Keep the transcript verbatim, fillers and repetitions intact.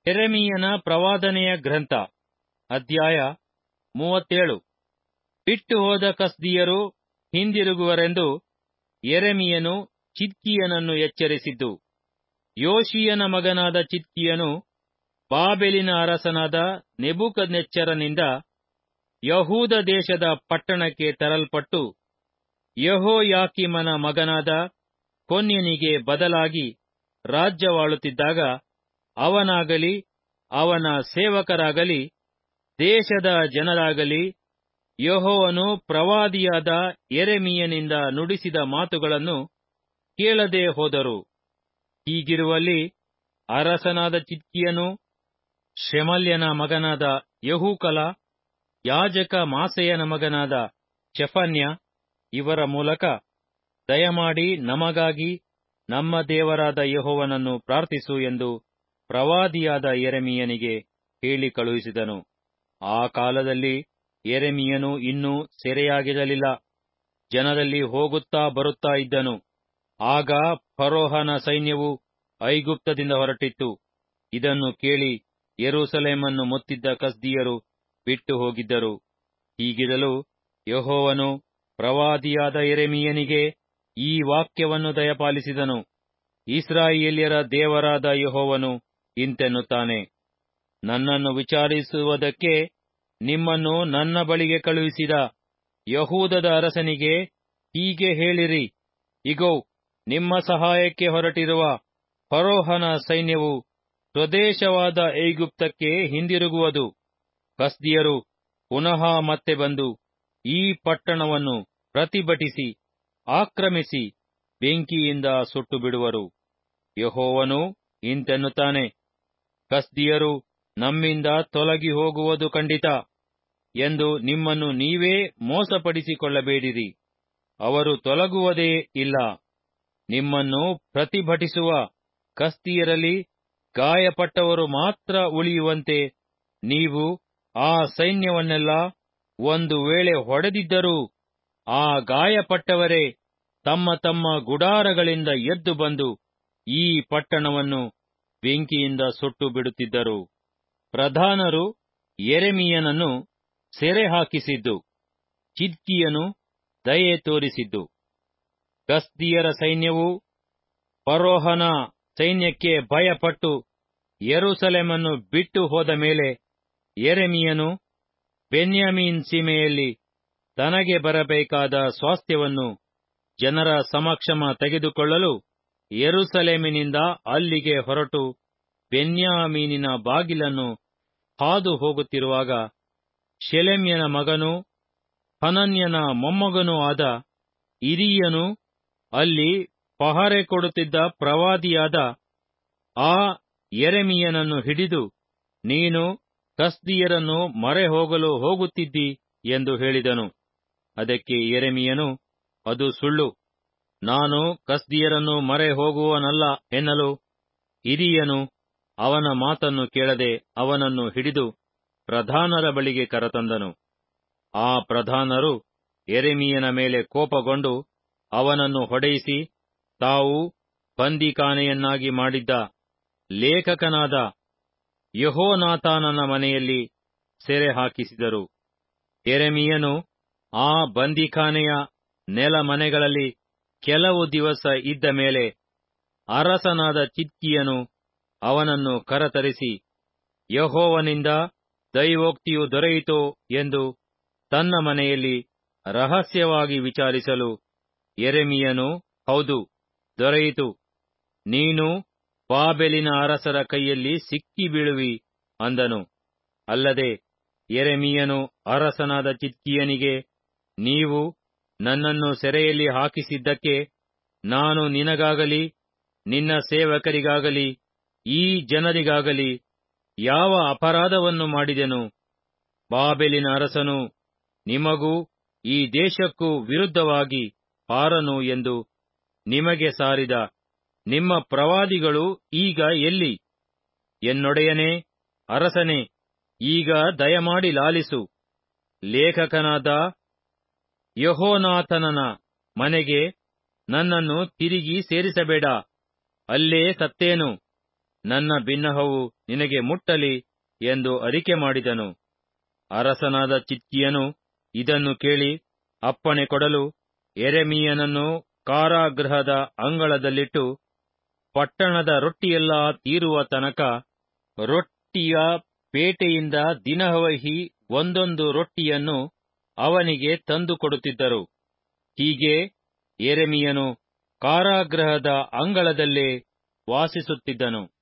ಯೆರೆಮೀಯನ ಪ್ರವಾದನೆಯ ಗ್ರಂಥ, ಅಧ್ಯಾಯ ಮೂವತ್ತೇಳು. ಬಿಟ್ಟು ಹೋದ ಕಸ್ದೀಯರು ಹಿಂದಿರುಗುವರೆಂದು ಯೆರೆಮೀಯನು ಚಿದ್ಕೀಯನನ್ನು ಎಚ್ಚರಿಸಿದ್ದು. ಯೋಷೀಯನ ಮಗನಾದ ಚಿದ್ಕೀಯನು ಬಾಬೆಲಿನ ಅರಸನಾದ ನೆಬೂಕದ್ನೆಚ್ಚರನಿಂದ ಯಹೂದ ದೇಶದ ಪಟ್ಟಣಕ್ಕೆ ತರಲ್ಪಟ್ಟು ಯೆಹೋಯಾಕೀಮನ ಮಗನಾದ ಕೊನ್ಯನಿಗೆ ಬದಲಾಗಿ ರಾಜ್ಯವಾಳುತ್ತಿದ್ದಾಗ, ಅವನಾಗಲಿ ಅವನ ಸೇವಕರಾಗಲಿ ದೇಶದ ಜನರಾಗಲಿ ಯೆಹೋವನು ಪ್ರವಾದಿಯಾದ ಯೆರೆಮೀಯನಿಂದ ನುಡಿಸಿದ ಮಾತುಗಳನ್ನು ಕೇಳದೆ ಹೋದರು. ಹೀಗಿರುವಲ್ಲಿ ಅರಸನಾದ ಚಿದ್ಕೀಯನು ಶೆಮಲ್ಯನ ಮಗನಾದ ಯೆಹೂಕಲ, ಯಾಜಕ ಮಾಸೇಯನ ಮಗನಾದ ಚೆಫನ್ಯ ಇವರ ಮೂಲಕ ದಯಮಾಡಿ ನಮಗಾಗಿ ನಮ್ಮ ದೇವರಾದ ಯೆಹೋವನನ್ನು ಪ್ರಾರ್ಥಿಸು ಎಂದು ಪ್ರವಾದಿಯಾದ ಯೆರೆಮೀಯನಿಗೆ ಹೇಳಿ ಕಳುಹಿಸಿದನು. ಆ ಕಾಲದಲ್ಲಿ ಯೆರೆಮೀಯನು ಇನ್ನೂ ಸೆರೆಯಾಗಿರಲಿಲ್ಲ, ಜನರಲ್ಲಿ ಹೋಗುತ್ತಾ ಬರುತ್ತಾ ಇದ್ದನು. ಆಗ ಫರೋಹನ ಸೈನ್ಯವು ಐಗುಪ್ತದಿಂದ ಹೊರಟಿತ್ತು. ಇದನ್ನು ಕೇಳಿ ಯೆರೂಸಲೇಮನ್ನು ಮುತ್ತಿದ್ದ ಕಸ್ದೀಯರು ಬಿಟ್ಟು ಹೋಗಿದ್ದರು. ಹೀಗಿರಲು ಯೆಹೋವನು ಪ್ರವಾದಿಯಾದ ಯೆರೆಮೀಯನಿಗೆ ಈ ವಾಕ್ಯವನ್ನು ದಯಪಾಲಿಸಿದನು. ಇಸ್ರಾಯೇಲ್ಯರ ದೇವರಾದ ಯೆಹೋವನು ಇಂತೆನ್ನುತ್ತಾನೆ, ನನ್ನನ್ನು ವಿಚಾರಿಸುವುದಕ್ಕೆ ನಿಮ್ಮನ್ನು ನನ್ನ ಬಳಿಗೆ ಕಳುಹಿಸಿದ ಯಹೂದದ ಅರಸನಿಗೆ ಹೀಗೆ ಹೇಳಿರಿ, ಇಗೋ, ನಿಮ್ಮ ಸಹಾಯಕ್ಕೆ ಹೊರಟಿರುವ ಫರೋಹನ ಸೈನ್ಯವು ಸ್ವದೇಶವಾದ ಐಗುಪ್ತಕ್ಕೆ ಹಿಂದಿರುಗುವುದು. ಕಸ್ದೀಯರು ಪುನಃ ಮತ್ತೆ ಬಂದು ಈ ಪಟ್ಟಣವನ್ನು ಪ್ರತಿಭಟಿಸಿ ಆಕ್ರಮಿಸಿ ಬೆಂಕಿಯಿಂದ ಸುಟ್ಟು ಬಿಡುವರು. ಯೆಹೋವನು ಇಂತೆನ್ನುತ್ತಾನೆ, ಕಸ್ದೀಯರು ನಮ್ಮಿಂದ ತೊಲಗಿ ಹೋಗುವುದು ಖಂಡಿತ ಎಂದು ನಿಮ್ಮನ್ನು ನೀವೇ ಮೋಸಪಡಿಸಿಕೊಳ್ಳಬೇಡಿರಿ. ಅವರು ತೊಲಗುವುದೇ ಇಲ್ಲ. ನಿಮ್ಮನ್ನು ಪ್ರತಿಭಟಿಸುವ ಕಸ್ದೀಯರಲ್ಲಿ ಗಾಯಪಟ್ಟವರು ಮಾತ್ರ ಉಳಿಯುವಂತೆ ನೀವು ಆ ಸೈನ್ಯವನ್ನೆಲ್ಲ ಒಂದು ವೇಳೆ ಹೊಡೆದಿದ್ದರೂ ಆ ಗಾಯಪಟ್ಟವರೇ ತಮ್ಮ ತಮ್ಮ ಗುಡಾರಗಳಿಂದ ಎದ್ದು ಬಂದು ಈ ಪಟ್ಟಣವನ್ನು ಬೆಂಕಿಯಿಂದ ಸುಟ್ಟು ಬಿಡುತ್ತಿದ್ದರು. ಪ್ರಧಾನರು ಯೆರೆಮೀಯನನ್ನು ಸೆರೆ ಹಾಕಿಸಿದ್ದು, ಚಿದ್ಕೀಯನು ದಯೆ ತೋರಿಸಿದ್ದು. ಕಸ್ದೀಯರ ಸೈನ್ಯವು ಫರೋಹನ ಸೈನ್ಯಕ್ಕೆ ಭಯಪಟ್ಟು ಯೆರೂಸಲೇಮನ್ನು ಬಿಟ್ಟು ಹೋದ ಮೇಲೆ ಯೆರೆಮೀಯನು ಬೆನ್ಯಾಮೀನ್ ಸೀಮೆಯಲ್ಲಿ ತನಗೆ ಬರಬೇಕಾದ ಸ್ವಾಸ್ಥ್ಯವನ್ನು ಜನರ ಸಮಕ್ಷಮ ತೆಗೆದುಕೊಳ್ಳಲು ಯೆರೂಸಲೇಮಿನಿಂದ ಅಲ್ಲಿಗೆ ಹೊರಟು ಬೆನ್ಯಾಮೀನಿನ ಬಾಗಿಲನ್ನು ಹಾದು ಹೋಗುತ್ತಿರುವಾಗ, ಶೆಲೆಮ್ಯನ ಮಗನೂ ಹನನ್ಯನ ಮೊಮ್ಮಗನೂ ಆದ ಇರೀಯನು ಅಲ್ಲಿ ಪಹರೆ ಕೊಡುತ್ತಿದ್ದ ಪ್ರವಾದಿಯಾದ ಆ ಯೆರೆಮೀಯನನ್ನು ಹಿಡಿದು, ನೀನು ಕಸ್ದೀಯರನ್ನು ಮರೆ ಹೋಗಲು ಹೋಗುತ್ತಿದ್ದಿ ಎಂದು ಹೇಳಿದನು. ಅದಕ್ಕೆ ಯೆರೆಮೀಯನು, ಅದು ಸುಳ್ಳು, ನಾನು ಕಸ್ದೀಯರನ್ನು ಮರೆ ಹೋಗುವನಲ್ಲ ಎನ್ನಲು, ಇರೀಯನು ಅವನ ಮಾತನ್ನು ಕೇಳದೆ ಅವನನ್ನು ಹಿಡಿದು ಪ್ರಧಾನರ ಬಳಿಗೆ ಕರತಂದನು. ಆ ಪ್ರಧಾನರು ಯೆರೆಮೀಯನ ಮೇಲೆ ಕೋಪಗೊಂಡು ಅವನನ್ನು ಹೊಡೆಯಿಸಿ, ತಾವು ಬಂದಿಖಾನೆಯನ್ನಾಗಿ ಮಾಡಿದ್ದ ಲೇಖಕನಾದ ಯೆಹೋನಾಥಾನನ ಮನೆಯಲ್ಲಿ ಸೆರೆ ಹಾಕಿಸಿದರು. ಯೆರೆಮೀಯನು ಆ ಬಂದಿಖಾನೆಯ ನೆಲಮನೆಗಳಲ್ಲಿ ಕೆಲವು ದಿವಸ ಇದ್ದ ಮೇಲೆ ಅರಸನಾದ ಚಿದ್ಕೀಯನು ಅವನನ್ನು ಕರತರಿಸಿ, ಯೆಹೋವನಿಂದ ದೈವೋಕ್ತಿಯು ದೊರೆಯಿತೋ ಎಂದು ತನ್ನ ಮನೆಯಲ್ಲಿ ರಹಸ್ಯವಾಗಿ ವಿಚಾರಿಸಲು, ಯೆರೆಮೀಯನು, ಹೌದು, ದೊರೆಯಿತು, ನೀನು ಬಾಬೆಲಿನ ಅರಸರ ಕೈಯಲ್ಲಿ ಸಿಕ್ಕಿ ಬೀಳುವಿ ಅಂದನು. ಅಲ್ಲದೆ ಯೆರೆಮೀಯನು ಅರಸನಾದ ಚಿದ್ಕೀಯನಿಗೆ, ನೀವು ನನ್ನನ್ನು ಸೆರೆಯಲ್ಲಿ ಹಾಕಿಸಿದ್ದಕ್ಕೆ ನಾನು ನಿನಗಾಗಲಿ ನಿನ್ನ ಸೇವಕರಿಗಾಗಲಿ ಈ ಜನರಿಗಾಗಲಿ ಯಾವ ಅಪರಾಧವನ್ನು ಮಾಡಿದೆನು? ಬಾಬೆಲಿನ ಅರಸನು ನಿಮಗೂ ಈ ದೇಶಕ್ಕೂ ವಿರುದ್ಧವಾಗಿ ಪಾರನು ಎಂದು ನಿಮಗೆ ಸಾರಿದ ನಿಮ್ಮ ಪ್ರವಾದಿಗಳು ಈಗ ಎಲ್ಲಿ? ಎನ್ನೊಡೆಯನೇ ಅರಸನೇ, ಈಗ ದಯಮಾಡಿ ಲಾಲಿಸು. ಲೇಖಕನಾದ ಯೆಹೋನಾಥನನ ಮನೆಗೆ ನನ್ನನ್ನು ತಿರುಗಿ ಸೇರಿಸಬೇಡ, ಅಲ್ಲೇ ಸತ್ತೇನು. ನನ್ನ ಬಿನ್ನಹವು ನಿನಗೆ ಮುಟ್ಟಲಿ ಎಂದು ಅರಿಕೆ ಮಾಡಿದನು. ಅರಸನಾದ ಚಿದ್ಕೀಯನು ಇದನ್ನು ಕೇಳಿ ಅಪ್ಪಣೆ ಕೊಡಲು ಯೆರೆಮೀಯನನ್ನು ಕಾರಾಗೃಹದ ಅಂಗಳದಲ್ಲಿಟ್ಟು, ಪಟ್ಟಣದ ರೊಟ್ಟಿಯೆಲ್ಲಾ ತೀರುವ ತನಕ ರೊಟ್ಟಿಯ ಪೇಟೆಯಿಂದ ದಿನವಹಿ ಒಂದೊಂದು ರೊಟ್ಟಿಯನ್ನು ಅವನಿಗೆ ತಂದುಕೊಡುತ್ತಿದ್ದರು. ಹೀಗೆ ಯೆರೆಮೀಯನು ಕಾರಾಗೃಹದ ಅಂಗಳದಲ್ಲೇ ವಾಸಿಸುತ್ತಿದ್ದನು.